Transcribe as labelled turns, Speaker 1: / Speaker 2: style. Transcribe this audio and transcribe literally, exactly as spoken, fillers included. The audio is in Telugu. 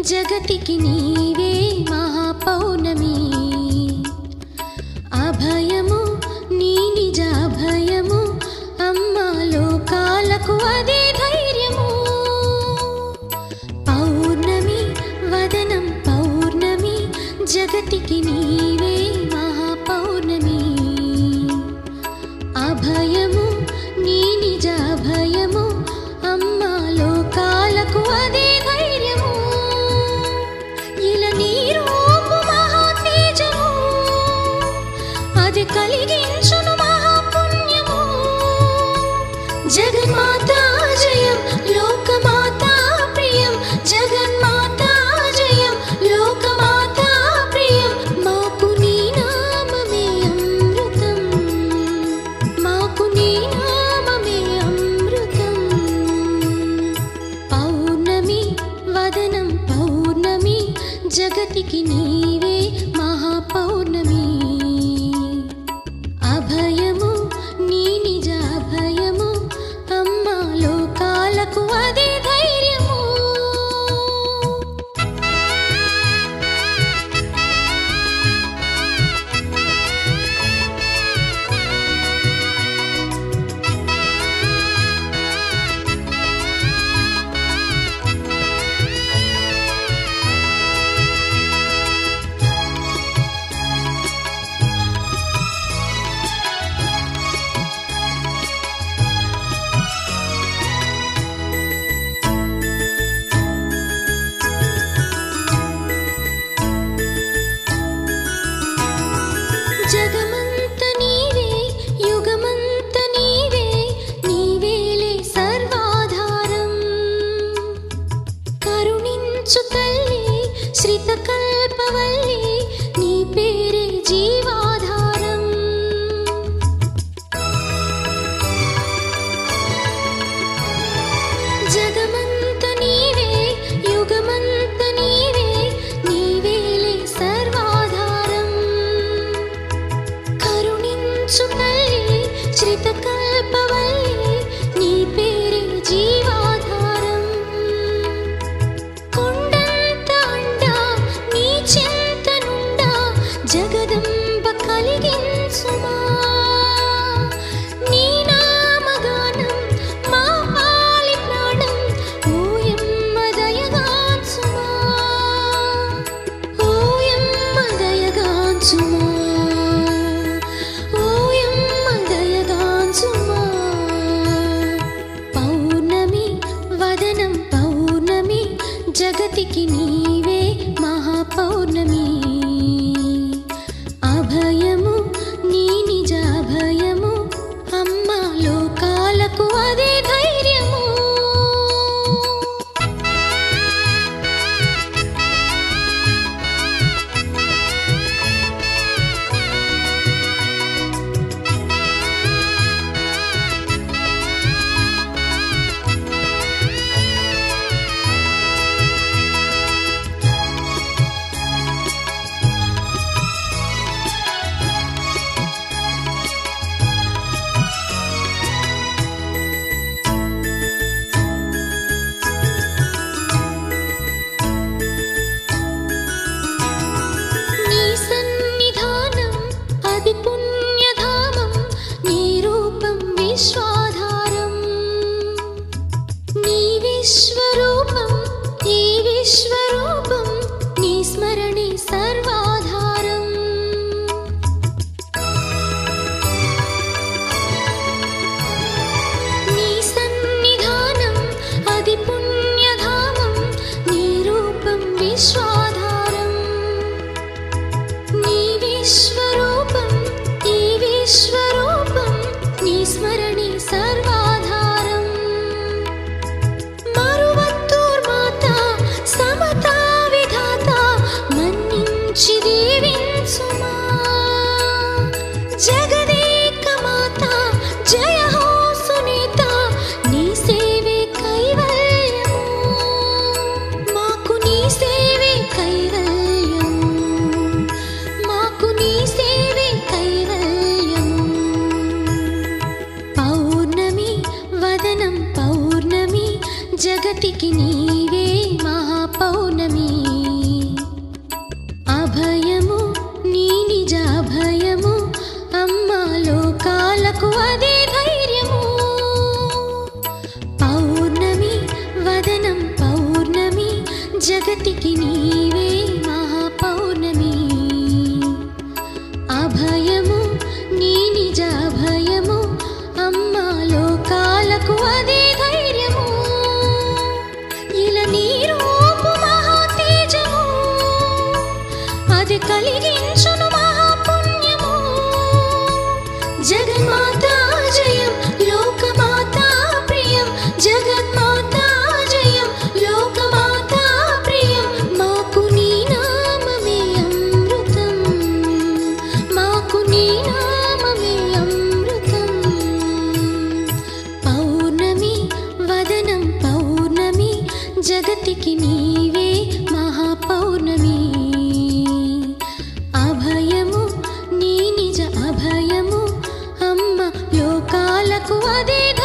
Speaker 1: జగతికి నీవే మహాపౌర్ణమి అభయము నీ నిజ అభయము అమ్మా లోకాలకు అదే ధైర్యము పౌర్ణమి వదనం పౌర్ణమి జగతికి నీవే మహాపౌర్ణమి అభయము నీ నిజ అభయము అమ్మా లోకాలకు అదే ధైర్యము ఇలా నీ రూపు మహాతేజము అది కలిగించును మహాపుణ్యము జగన్మాతా జయం లోకమాతా ప్రియం జగన్మాతా జయం లోకమాతా ప్రియం మాకు నీ నామమే అమృతం మాకు నీ నామమే అమృతం పౌర్ణమి వదనం పౌర్ణమి జగతికి నీవే మహాపౌర్ణమి అభయము నీ నిజ అభయము అమ్మా లోకాలకు అదే ధైర్యము జగమంత నీవే యుగమంత నీవే నీవేలే సర్వాధారం కరుణించు తల్లి శ్రితకల్పవల్లి నీ పేరే జీవాధారం జగమంత నీవే యుగమంత నీవే నీవేలే సర్వాధారం కరుణించు తల్లి శ్రితకల్పవల్లి నీ పేరే జీవాధారం కొండంత అండా నీ చింతనుండా జగదంబ కలిగించుమా నీ నామగానం మా పాలి ప్రాణం ఓయమ్మ దయగాంచుమా ఓయమ్మ దయగాంచుమా ఓయమ్మ దయగాంచుమా పౌర్ణమి వదనం పౌర్ణమి జగతికి నీవే మహాపౌర్ణమి అభయము నీ నిజ అభయము అమ్మా లోకాలకు అదే ధైర్యము నీ సన్నిధానం అది పుణ్యధామం నీ రూపం విశ్వాధారం నీ విశ్వరూపం ఈ విశ్వరూపం నీ స్మరణే సర్వాధారం నీ సన్నిధానం అది పుణ్యధామం నీ రూపం విశ్వాధారం నీ విశ్వరూపం ఈ విశ్వరూపం నీ స్మరణే సర్వాధారం మరువత్తూర్మాత సమతా విధాత మన్నించి దీవించుమా జగదేక మాత జయ హో సునీత నీ సేవే కైవల్యము మాకు నీ సేవే కైవల్యం మాకు నీ సేవే కైవల్యం పౌర్ణమి వదనం పౌర్ణమి జగతికి నీవే మహాపౌర్ణమి జగతికి నీవే మహాపౌర్ణమి అభయము నీ నిజ అభయము అమ్మా లోకాలకు అదే ధైర్యము ఇలా నీ రూపు మహాతేజము అది కలిగించును మహాపుణ్యము జగన్మాతా జయం లోకమాతా ప్రియం జగన్మాతా జయం లోకమాతా ప్రియం మాకు నీ నామమే అమృతం మాకు నీ నామమే అమృతం పౌర్ణమి వదనం పౌర్ణమి జగతికి నీవే మహాపౌర్ణమి అభయము నీ నిజ అభయము అమ్మ లోకాలకు అదే